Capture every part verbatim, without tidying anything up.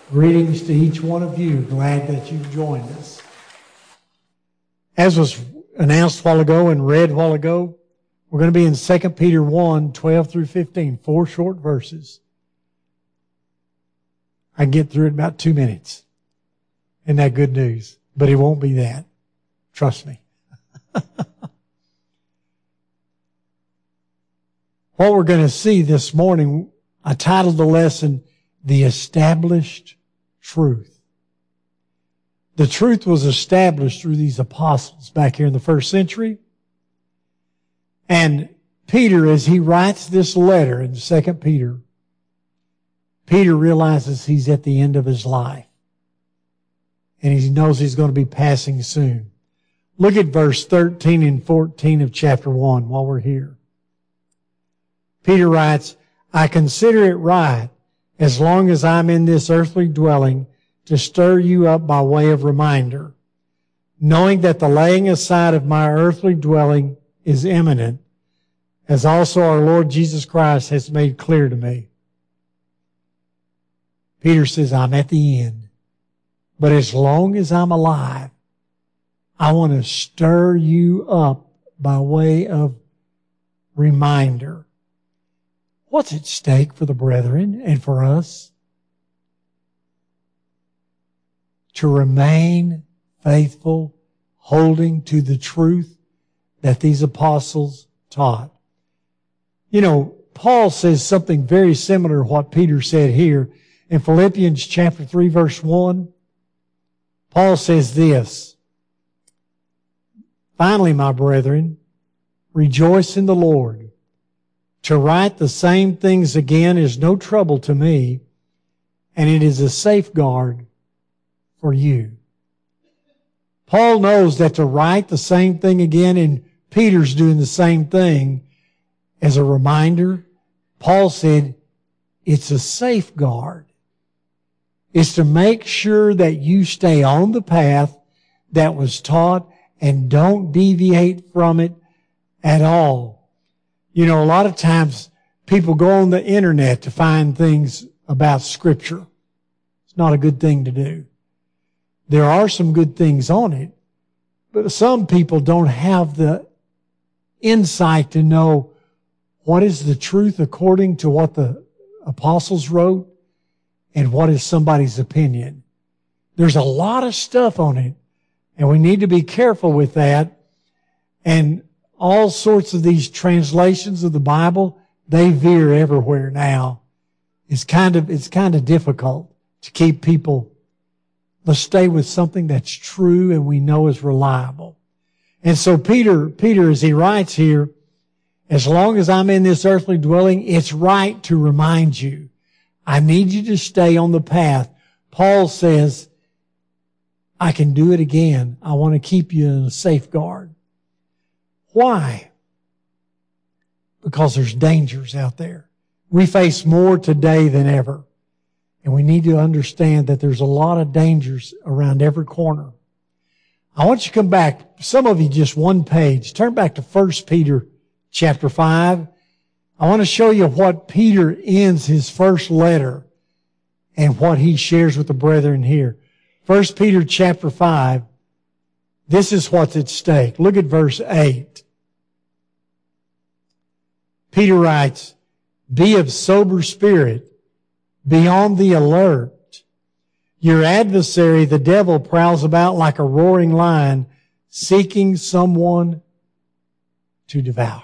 Greetings to each one of you. Glad that you've joined us. As was announced a while ago and read a while ago, we're going to be in Second Peter one, twelve through fifteen, four short verses. I can get through it in about two minutes. Isn't that good news? But it won't be that. Trust me. What we're going to see this morning, I titled the lesson, The Established Truth. The truth was established through these apostles back here in the first century. And Peter, as he writes this letter in Second Peter, Peter realizes he's at the end of his life. And he knows he's going to be passing soon. Look at verse thirteen and fourteen of chapter one while we're here. Peter writes, I consider it right, as long as I'm in this earthly dwelling, to stir you up by way of reminder, knowing that the laying aside of my earthly dwelling is imminent, as also our Lord Jesus Christ has made clear to me. Peter says, I'm at the end, but as long as I'm alive, I want to stir you up by way of reminder. What's at stake for the brethren and for us? To remain faithful, holding to the truth that these apostles taught. You know, Paul says something very similar to what Peter said here. In Philippians chapter three, verse one, Paul says this, finally, my brethren, rejoice in the Lord. To write the same things again is no trouble to me, and it is a safeguard for you. Paul knows that to write the same thing again, and Peter's doing the same thing, as a reminder, Paul said, it's a safeguard. It's to make sure that you stay on the path that was taught and don't deviate from it at all. You know, a lot of times people go on the internet to find things about Scripture. It's not a good thing to do. There are some good things on it, but some people don't have the insight to know what is the truth according to what the apostles wrote and what is somebody's opinion. There's a lot of stuff on it, and we need to be careful with that. And all sorts of these translations of the Bible, they veer everywhere now. It's kind of, it's kind of difficult to keep people. Let's stay with something that's true and we know is reliable. And so Peter, Peter, as he writes here, as long as I'm in this earthly dwelling, it's right to remind you. I need you to stay on the path. Paul says, I can do it again. I want to keep you in a safeguard. Why? Because there's dangers out there. We face more today than ever. And we need to understand that there's a lot of dangers around every corner. I want you to come back, some of you just one page. Turn back to First Peter chapter five. I want to show you what Peter ends his first letter and what he shares with the brethren here. First Peter chapter five. This is what's at stake. Look at verse eight. Peter writes, be of sober spirit, be on the alert. Your adversary, the devil, prowls about like a roaring lion, seeking someone to devour.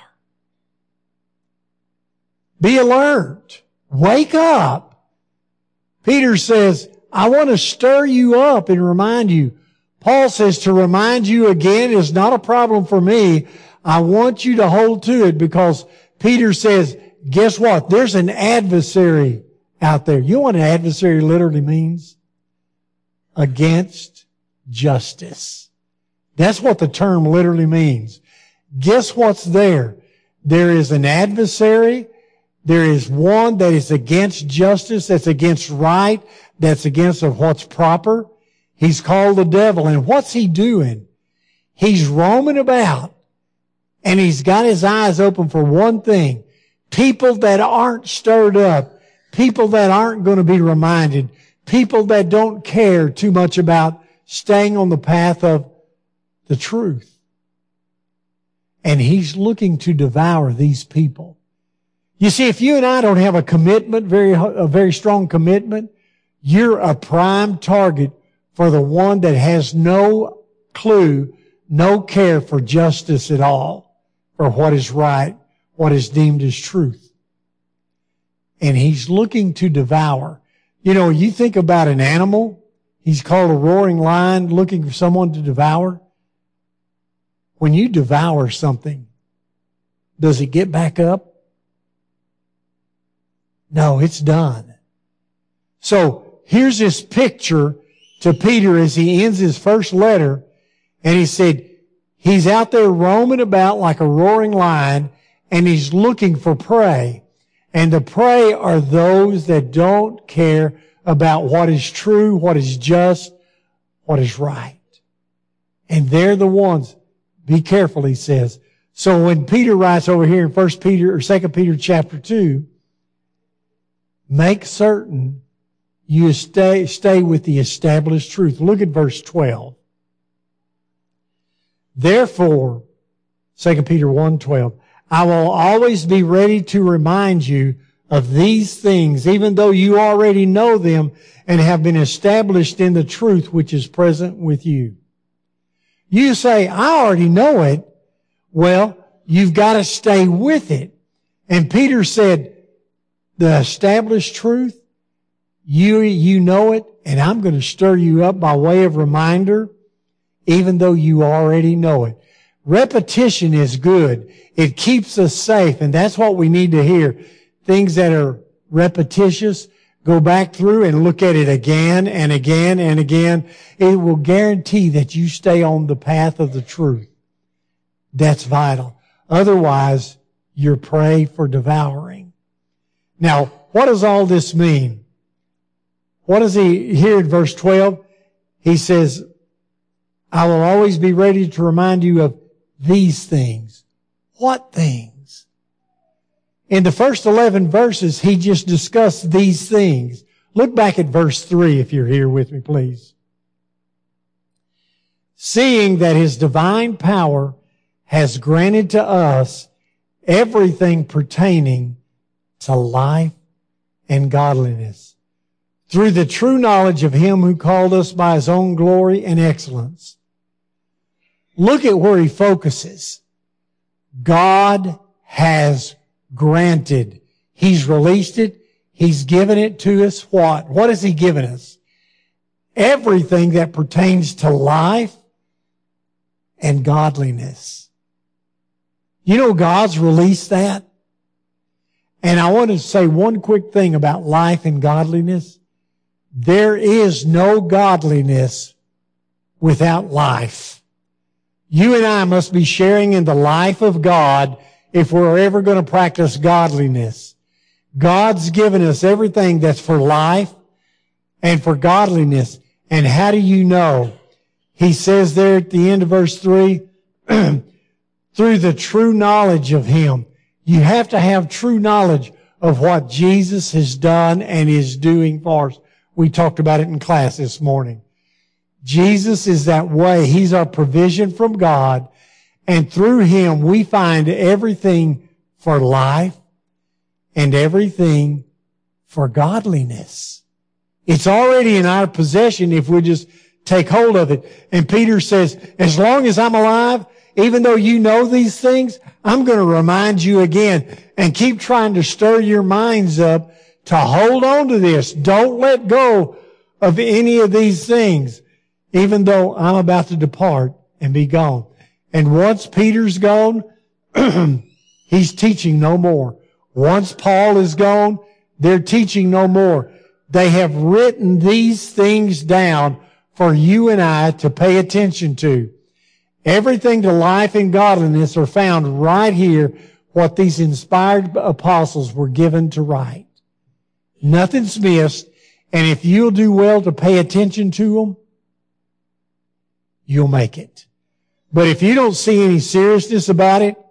Be alert. Wake up. Peter says, I want to stir you up and remind you. Paul says to remind you again is not a problem for me. I want you to hold to it because Peter says, guess what? There's an adversary out there. You know what an adversary literally means? Against justice. That's what the term literally means. Guess what's there? There is an adversary. There is one that is against justice, that's against right, that's against what's proper. He's called the devil. And what's he doing? He's roaming about. And he's got his eyes open for one thing. People that aren't stirred up. People that aren't going to be reminded. People that don't care too much about staying on the path of the truth. And he's looking to devour these people. You see, if you and I don't have a commitment, very, a very strong commitment, you're a prime target for the one that has no clue, no care for justice at all, for what is right, what is deemed as truth. And he's looking to devour. You know, you think about an animal, he's called a roaring lion, looking for someone to devour. When you devour something, does it get back up? No, it's done. So here's this picture to Peter as he ends his first letter, and he said, he's out there roaming about like a roaring lion, and he's looking for prey. And the prey are those that don't care about what is true, what is just, what is right. And they're the ones. Be careful, he says. So when Peter writes over here in First Peter or Second Peter chapter two, make certain you stay, stay with the established truth. Look at verse twelve. Therefore, Second Peter one twelve, I will always be ready to remind you of these things, even though you already know them and have been established in the truth which is present with you. You say, I already know it. Well, you've got to stay with it. And Peter said, the established truth, you, you know it, and I'm going to stir you up by way of reminder, even though you already know it. Repetition is good. It keeps us safe, and that's what we need to hear. Things that are repetitious, go back through and look at it again and again and again. It will guarantee that you stay on the path of the truth. That's vital. Otherwise, you're prey for devouring. Now, what does all this mean? What does he here in verse twelve? He says, I will always be ready to remind you of these things. What things? In the first eleven verses, he just discussed these things. Look back at verse three if you're here with me, please. Seeing that his divine power has granted to us everything pertaining to life and godliness, through the true knowledge of him who called us by his own glory and excellence. Look at where he focuses. God has granted. He's released it. He's given it to us. What? What has he given us? Everything that pertains to life and godliness. You know, God's released that. And I want to say one quick thing about life and godliness. There is no godliness without life. You and I must be sharing in the life of God if we're ever going to practice godliness. God's given us everything that's for life and for godliness. And how do you know? He says there at the end of verse three, through the true knowledge of him. You have to have true knowledge of what Jesus has done and is doing for us. We talked about it in class this morning. Jesus is that way. He's our provision from God. And through him, we find everything for life and everything for godliness. It's already in our possession if we just take hold of it. And Peter says, as long as I'm alive, even though you know these things, I'm going to remind you again and keep trying to stir your minds up to hold on to this. Don't let go of any of these things, even though I'm about to depart and be gone. And once Peter's gone, he's teaching no more. Once Paul is gone, they're teaching no more. They have written these things down for you and I to pay attention to. Everything to life and godliness are found right here, what these inspired apostles were given to write. Nothing's missed, and if you'll do well to pay attention to them, you'll make it. But if you don't see any seriousness about it,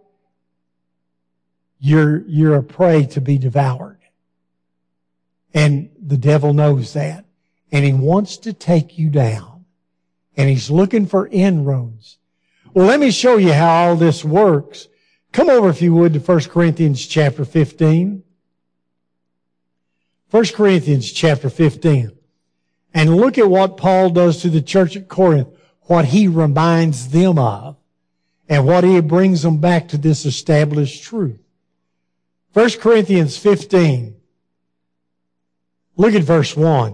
you're, you're a prey to be devoured. And the devil knows that. and he wants to take you down. And he's looking for inroads. Well, let me show you how all this works. Come over, if you would, to First Corinthians chapter fifteen. First Corinthians chapter fifteen. And look at what Paul does to the church at Corinth, what he reminds them of, and what he brings them back to this established truth. First Corinthians fifteen. Look at verse one.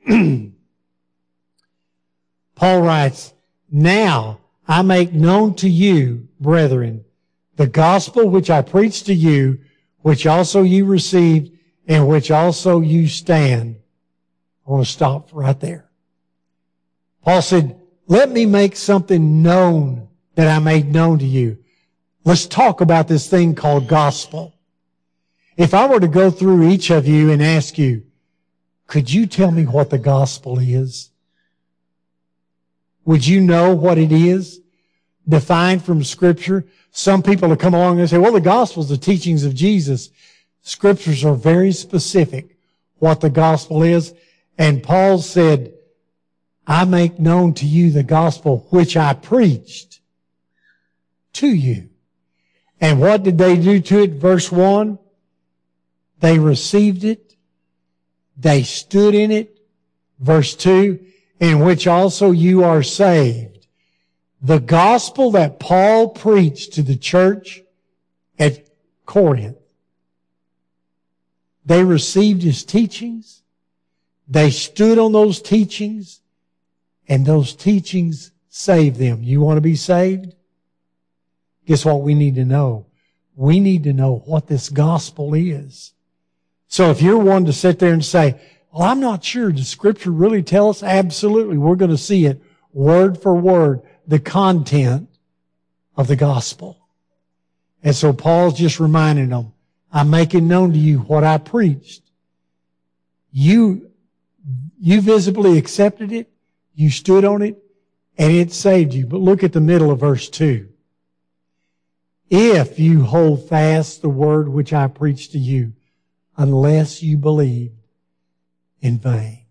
Paul writes, "Now I make known to you, brethren, the gospel which I preached to you, which also you received, in which also you stand." I want to stop right there. Paul said, let me make something known that I made known to you. Let's talk about this thing called gospel. If I were to go through each of you and ask you, could you tell me what the gospel is? Would you know what it is? Defined from Scripture. Some people will come along and say, well, the gospel is the teachings of Jesus. Scriptures are very specific what the gospel is. And Paul said, I make known to you the gospel which I preached to you. And what did they do to it? Verse one, they received it. They stood in it. Verse two, in which also you are saved. The gospel that Paul preached to the church at Corinth. They received his teachings. They stood on those teachings, and those teachings saved them. You want to be saved? Guess what we need to know? We need to know what this gospel is. So if you're one to sit there and say, well, I'm not sure, does Scripture really tell us? Absolutely. We're going to see it word for word, the content of the gospel. And so Paul's just reminding them, I'm making known to you what I preached. You You visibly accepted it, you stood on it, and it saved you. But look at the middle of verse two. If you hold fast the word which I preached to you, unless you believed in vain.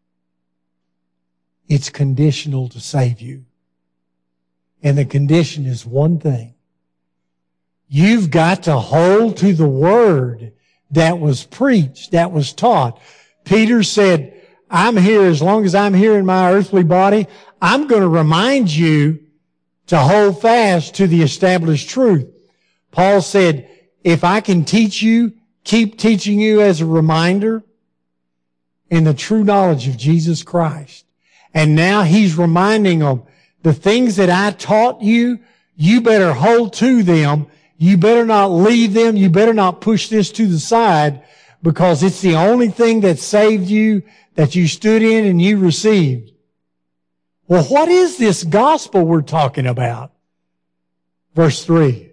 It's conditional to save you. And the condition is one thing. You've got to hold to the word that was preached, that was taught. Peter said, I'm here as long as I'm here in my earthly body. I'm going to remind you to hold fast to the established truth. Paul said, if I can teach you, keep teaching you as a reminder in the true knowledge of Jesus Christ. And now he's reminding them, the things that I taught you, you better hold to them. You better not leave them. You better not push this to the side, because it's the only thing that saved you, that you stood in and you received. Well, what is this gospel we're talking about? Verse three.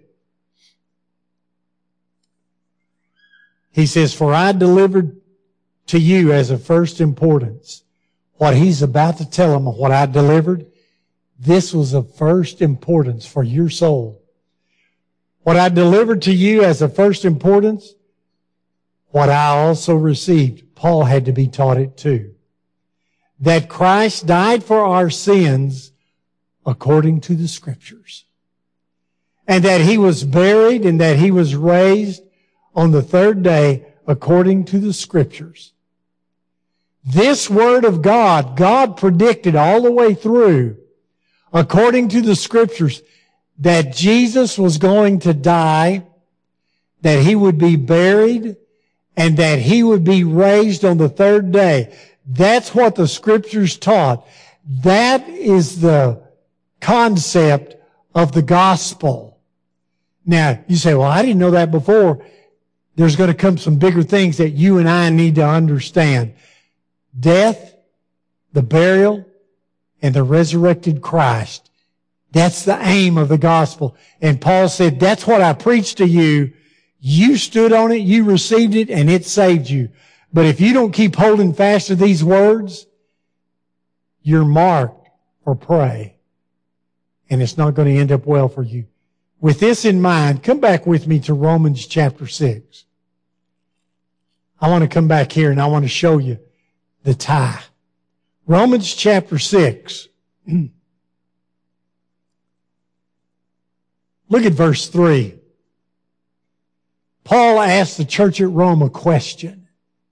He says, for I delivered to you as of first importance. What he's about to tell them, what I delivered, this was of first importance for your soul. What I delivered to you as of first importance, what I also received. Paul had to be taught it too. That Christ died for our sins according to the Scriptures. And that He was buried and that He was raised on the third day according to the Scriptures. This Word of God, God predicted all the way through, according to the Scriptures, that Jesus was going to die, that He would be buried, and that He would be raised on the third day. That's what the Scriptures taught. That is the concept of the gospel. Now, you say, well, I didn't know that before. There's going to come some bigger things that you and I need to understand. Death, the burial, and the resurrected Christ. That's the aim of the gospel. And Paul said, that's what I preached to you. You stood on it, you received it, and it saved you. But if you don't keep holding fast to these words, you're marked for prey. And it's not going to end up well for you. With this in mind, come back with me to Romans chapter six. I want to come back here and I want to show you the tie. Romans chapter six. Look at verse three. Paul asked the church at Rome a question.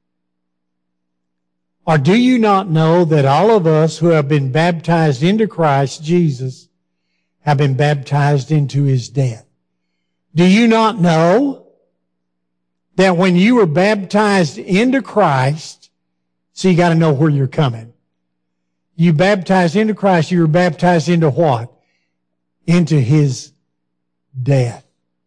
Or do you not know that all of us who have been baptized into Christ Jesus have been baptized into His death? Do you not know that when you were baptized into Christ, so you got to know where you're coming. You baptized into Christ, you were baptized into what? Into His death.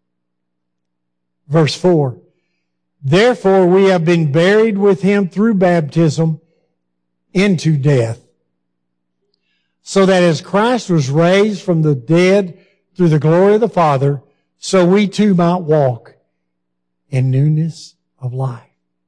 Verse four. Therefore we have been buried with Him through baptism into death, so that as Christ was raised from the dead through the glory of the Father, so we too might walk in newness of life.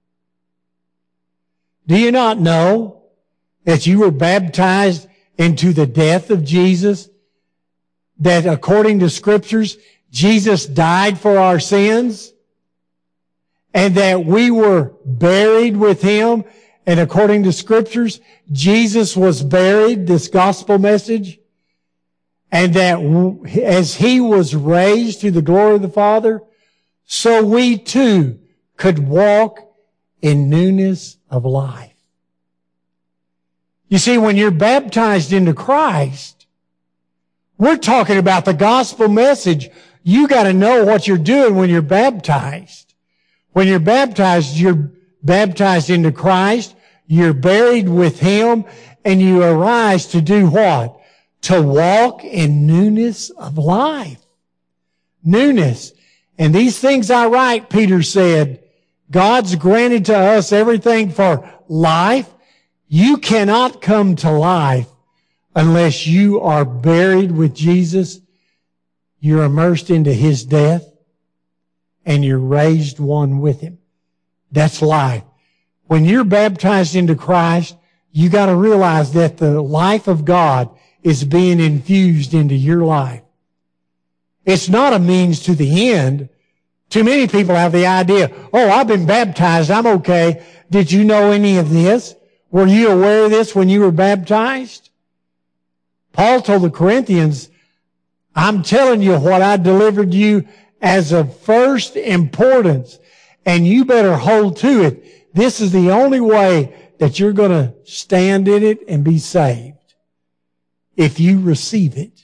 Do you not know that you were baptized into the death of Jesus? That according to Scriptures, Jesus died for our sins? And that we were buried with Him? And according to Scriptures, Jesus was buried, this gospel message? And that as He was raised to the glory of the Father, so we too could walk in newness of life. You see, when you're baptized into Christ, we're talking about the gospel message. You got to know what you're doing when you're baptized. When you're baptized, you're baptized into Christ, you're buried with Him, and you arise to do what? To walk in newness of life. Newness. And these things I write, Peter said, God's granted to us everything for life. You cannot come to life unless you are buried with Jesus, you're immersed into His death, and you're raised one with Him. That's life. When you're baptized into Christ, you got to realize that the life of God is being infused into your life. It's not a means to the end. Too many people have the idea, oh, I've been baptized, I'm okay. Did you know any of this? Were you aware of this when you were baptized? Paul told the Corinthians, I'm telling you what I delivered you as of first importance, and you better hold to it. This is the only way that you're going to stand in it and be saved, if you receive it.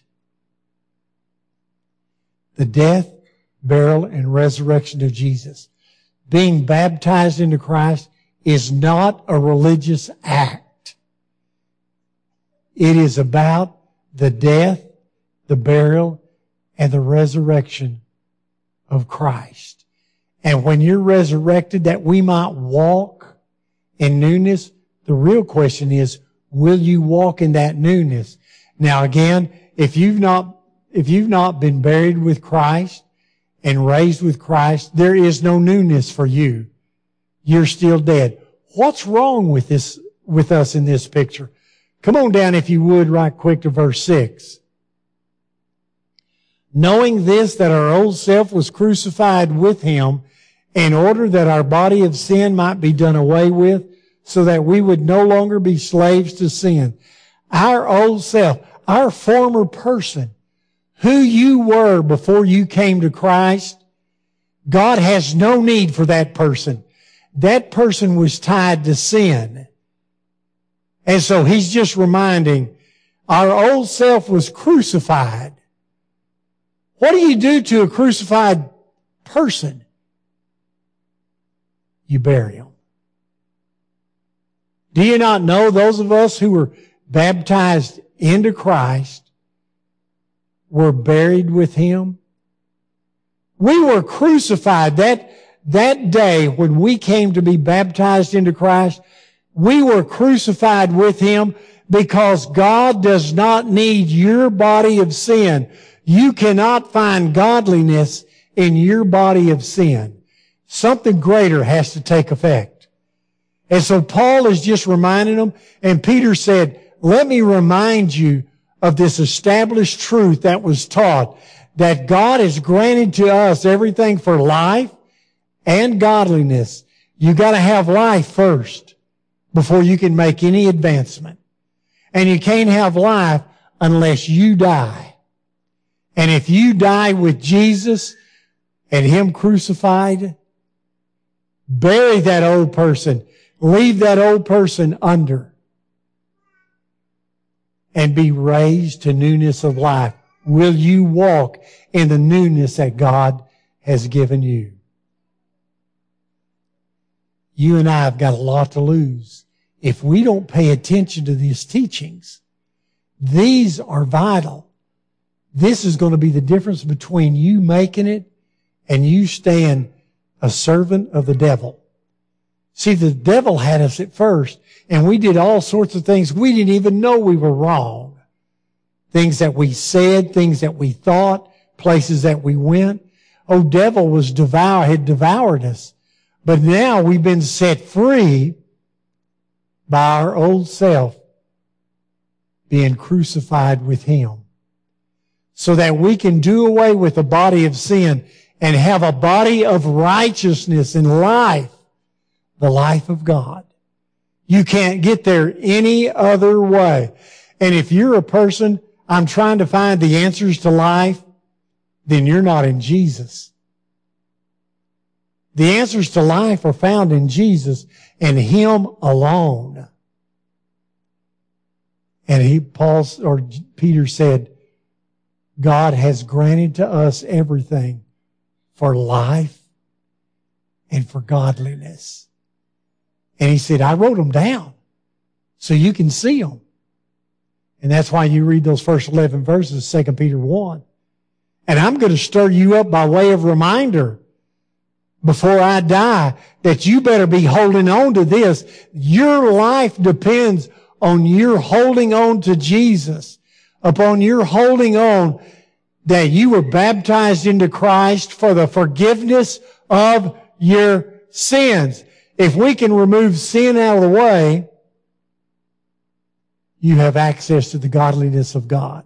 The death, burial, and resurrection of Jesus. Being baptized into Christ is not a religious act. It is about the death, the burial, and the resurrection of Christ. And when you're resurrected, that we might walk in newness, the real question is, will you walk in that newness? Now again, if you've not, if you've not been buried with Christ and raised with Christ, there is no newness for you. You're still dead. What's wrong with this, with us in this picture? Come on down, if you would, right quick to verse six. Knowing this, that our old self was crucified with Him, in order that our body of sin might be done away with, so that we would no longer be slaves to sin. Our old self, our former person, who you were before you came to Christ, God has no need for that person. That person was tied to sin. And so He's just reminding, our old self was crucified. What do you do to a crucified person? You bury him. Do you not know those of us who were baptized into Christ were buried with Him? We were crucified that, that day when we came to be baptized into Christ. We were crucified with Him because God does not need your body of sin. You cannot find godliness in your body of sin. Something greater has to take effect. And so Paul is just reminding them, and Peter said, let me remind you of this established truth that was taught, that God has granted to us everything for life and godliness. You got to have life first before you can make any advancement. And you can't have life unless you die. And if you die with Jesus and Him crucified, bury that old person. Leave that old person under. And be raised to newness of life. Will you walk in the newness that God has given you? You and I have got a lot to lose if we don't pay attention to these teachings. These are vital. This is going to be the difference between you making it and you staying a servant of the devil. See, the devil had us at first, and we did all sorts of things we didn't even know we were wrong. Things that we said, things that we thought, places that we went. Oh, devil was devour, had devoured us. But now we've been set free by our old self being crucified with Him, so that we can do away with the body of sin and have a body of righteousness and life, the life of God. You can't get there any other way. And if you're a person, I'm trying to find the answers to life, then you're not in Jesus. The answers to life are found in Jesus and Him alone. And he, Paul, or Peter said, God has granted to us everything for life and for godliness. And he said, I wrote them down so you can see them. And that's why you read those first eleven verses of Second Peter one. And I'm going to stir you up by way of reminder before I die that you better be holding on to this. Your life depends on your holding on to Jesus, upon your holding on that you were baptized into Christ for the forgiveness of your sins. If we can remove sin out of the way, you have access to the godliness of God.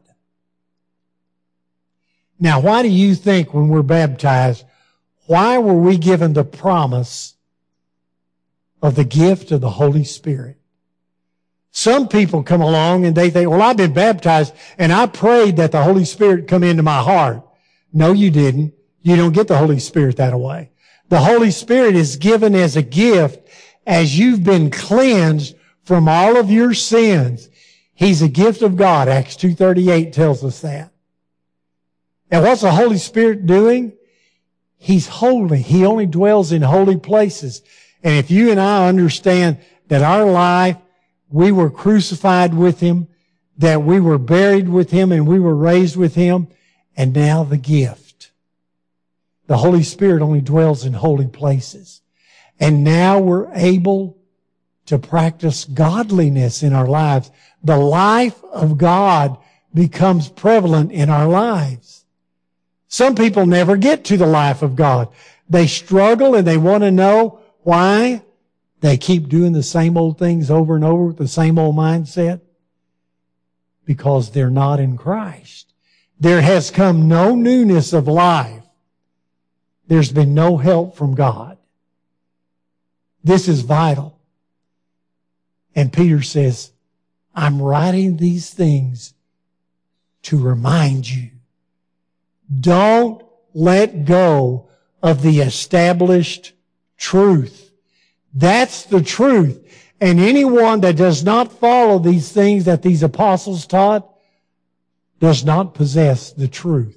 Now, why do you think when we're baptized, why were we given the promise of the gift of the Holy Spirit? Some people come along and they think, well, I've been baptized and I prayed that the Holy Spirit come into my heart. No, you didn't. You don't get the Holy Spirit that way. The Holy Spirit is given as a gift as you've been cleansed from all of your sins. He's a gift of God. Acts two thirty-eight tells us that. And what's the Holy Spirit doing? He's holy. He only dwells in holy places. And if you and I understand that our life, we were crucified with Him, that we were buried with Him, and we were raised with Him, and now the gift. The Holy Spirit only dwells in holy places. And now we're able to practice godliness in our lives. The life of God becomes prevalent in our lives. Some people never get to the life of God. They struggle and they want to know why. They keep doing the same old things over and over with the same old mindset. Because they're not in Christ. There has come no newness of life. There's been no help from God. This is vital. And Peter says, I'm writing these things to remind you. Don't let go of the established truth. That's the truth. And anyone that does not follow these things that these apostles taught does not possess the truth.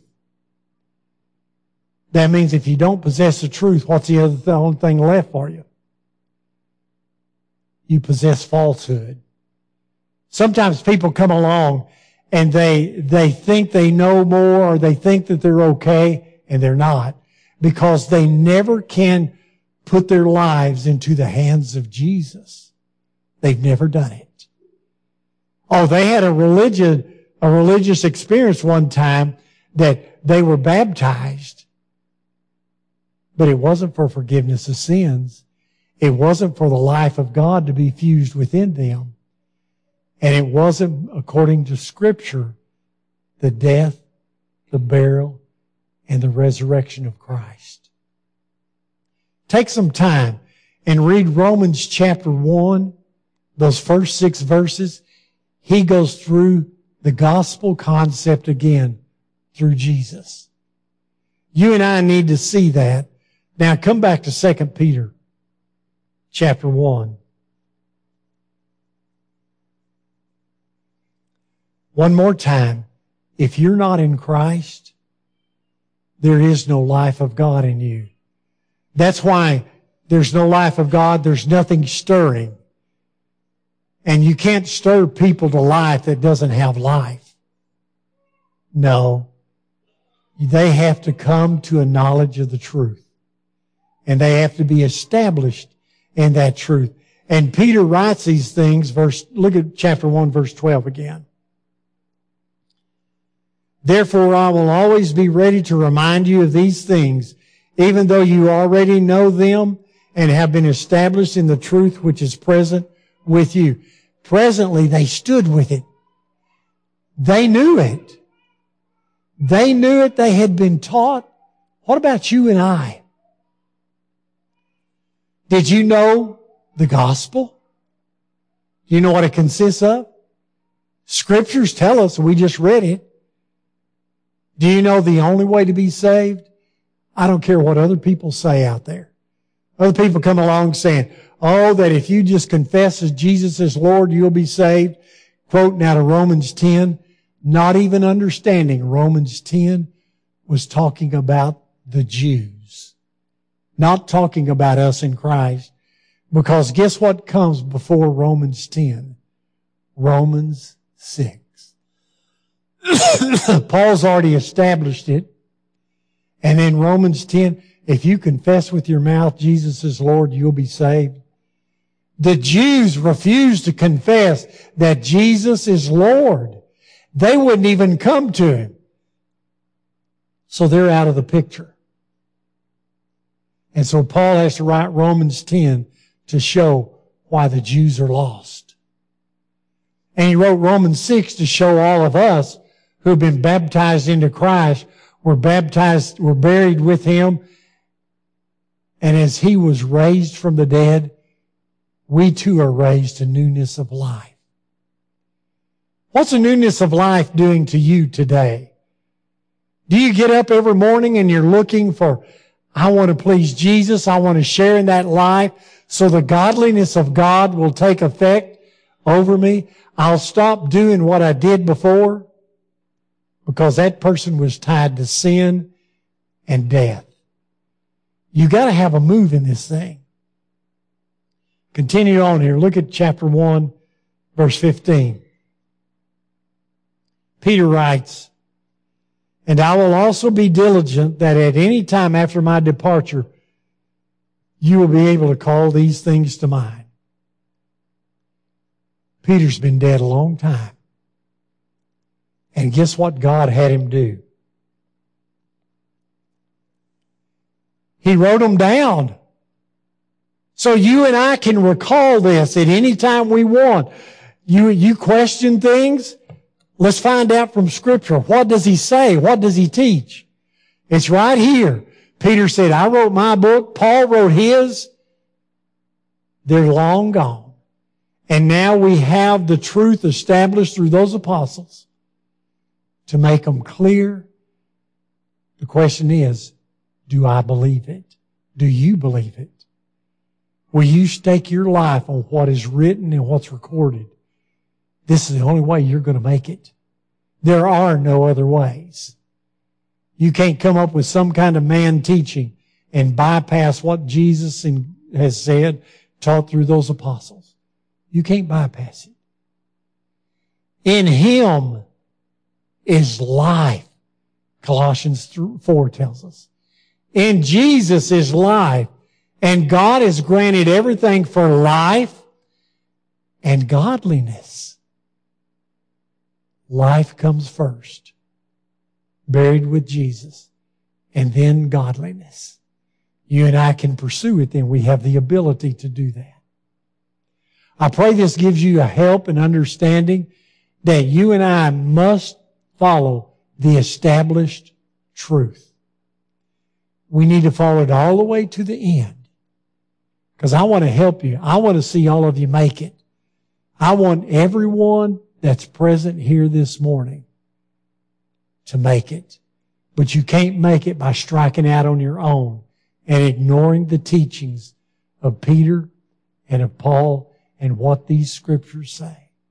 That means if you don't possess the truth, what's the other th- only thing left for you? You possess falsehood. Sometimes people come along and they, they think they know more or they think that they're okay and they're not because they never can put their lives into the hands of Jesus. They've never done it. Oh, they had a religion, a religious experience one time that they were baptized, but it wasn't for forgiveness of sins. It wasn't for the life of God to be fused within them. And it wasn't, according to Scripture, the death, the burial, and the resurrection of Christ. Take some time and read Romans chapter one, those first six verses. he goes through the gospel concept again through Jesus. You and I need to see that. Now come back to Second Peter chapter one. One more time. If you're not in Christ, there is no life of God in you. That's why there's no life of God. There's nothing stirring. And you can't stir people to life that doesn't have life. No. They have to come to a knowledge of the truth. And they have to be established in that truth. And Peter writes these things, verse, look at chapter one, verse twelve again. Therefore, I will always be ready to remind you of these things, even though you already know them and have been established in the truth which is present with you. Presently, they stood with it. They knew it. They knew it. They had been taught. What about you and I? Did you know the gospel? Do you know what it consists of? Scriptures tell us. We just read it. Do you know the only way to be saved? I don't care what other people say out there. Other people come along saying, oh, that if you just confess as Jesus is Lord, you'll be saved. Quoting out of Romans ten, not even understanding Romans ten was talking about the Jews. Not talking about us in Christ. Because guess what comes before Romans ten? Romans six. Paul's already established it. And in Romans ten, if you confess with your mouth Jesus is Lord, you'll be saved. The Jews refused to confess that Jesus is Lord. They wouldn't even come to Him. So they're out of the picture. And so Paul has to write Romans ten to show why the Jews are lost. And he wrote Romans six to show all of us who have been baptized into Christ, were baptized, were buried with Him, and as He was raised from the dead, we too are raised to newness of life. What's the newness of life doing to you today? Do you get up every morning and you're looking for, I want to please Jesus, I want to share in that life so the godliness of God will take effect over me? I'll stop doing what I did before because that person was tied to sin and death. You got to have a move in this thing. Continue on here. Look at chapter one, verse fifteen. Peter writes, and I will also be diligent that at any time after my departure, you will be able to call these things to mind. Peter's been dead a long time. And guess what God had him do? He wrote them down. So you and I can recall this at any time we want. You, you question things? Let's find out from Scripture. What does He say? What does He teach? It's right here. Peter said, I wrote my book. Paul wrote his. They're long gone. And now we have the truth established through those apostles to make them clear. The question is, do I believe it? Do you believe it? Will you stake your life on what is written and what's recorded? This is the only way you're going to make it. There are no other ways. You can't come up with some kind of man teaching and bypass what Jesus has said, taught through those apostles. You can't bypass it. In Him is life, Colossians four tells us. In Jesus is life. And God has granted everything for life and godliness. Life comes first, buried with Jesus, and then godliness. You and I can pursue it, then we have the ability to do that. I pray this gives you a help and understanding that you and I must follow the established truth. We need to follow it all the way to the end. Because I want to help you. I want to see all of you make it. I want everyone that's present here this morning to make it. But you can't make it by striking out on your own and ignoring the teachings of Peter and of Paul and what these scriptures say.